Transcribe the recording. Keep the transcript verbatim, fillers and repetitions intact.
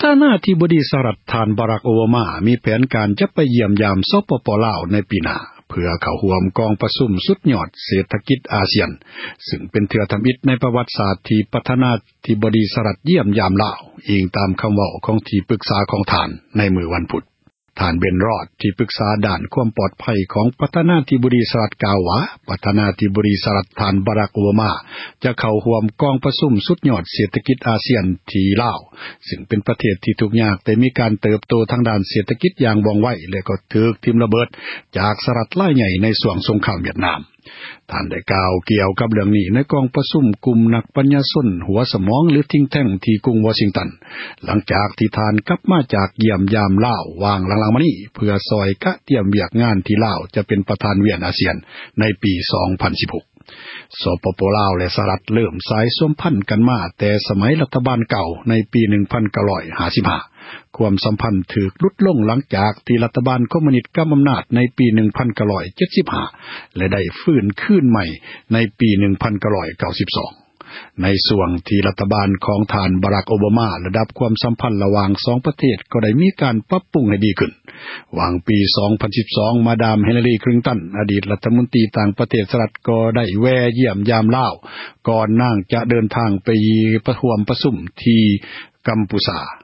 ธานาธิบดีสหรัฐท่านบารักโอบามามีแผนการจะไปเยี่ยมยามสปป.ลาวในปีหน้าเพื่อเข้าร่วมกองประชุมสุดยอดเศรษฐกิจอาเซียนซึ่งเป็นเทื่อทำอิฐในประวัติศาสตร์ที่ประธานาธิบดีสหรัฐเยี่ยมยามลาวอิงตามคำเว้าของที่ปรึกษาของท่านในมื้อวันพุธท่านเบนรอดที่ปรึกษาด้านความปลอดภัยของประธานาธิบดีสหรัฐกล่าวว่าประธานาธิบดีสหรัฐท่านบารักโอบามาจะเข้าร่วมกองประชุมสุดยอดเศรษฐกิจอาเซียนที่ลาวซึ่งเป็นประเทศที่ทุกข์ยากแต่มีการเติบโตทางด้านเศรษฐกิจอย่างว่องไวและก็ถูกทิ่มระเบิดจากสหรัฐรายใหญ่ในช่วงสงครามเวียดนามท่านได้กล่าวเกี่ยวกับเรื่องนี้ในกองประชุมกลุ่มนักปัญญาชนหัวสมองหรือทิ้งแท่งที่กรุงวอชิงตันหลังจากที่ท่านกลับมาจากเยี่ยมยามลาววางหลังๆมานี้เพื่อซอยกะเตรียมเวียกงานที่ลาวจะเป็นประธานเวียนอาเซียนในปีสองพันสิบหกสปป.ลาวและสหรัฐเริ่มสายสัมพันธ์กันมาแต่สมัยรัฐบาลเก่าในปีหนึ่งพันเก้าร้อยห้าสิบห้าความสัมพันธ์ถูกลดลงหลังจากที่รัฐบาลคอมมิวนิสต์กำอำนาจในปีหนึ่งพันเก้าร้อยเจ็ดสิบห้าและได้ฟื้นคืนใหม่ในปีหนึ่งพันเก้าร้อยเก้าสิบสองในส่วนที่รัฐบาลของท่านบารักโอบามาระดับความสัมพันธ์ระหว่างสองประเทศก็ได้มีการปรับปรุงให้ดีขึ้นหวังปีสองพันสิบสองมาดามเฮเลรีคลินตันอดีตรัฐมนตรีต่างประเทศสหรัฐก็ได้แวะเยี่ยมยามลาวก่อนนางจะเดินทางไปประชุมประชุมที่กัมพูชา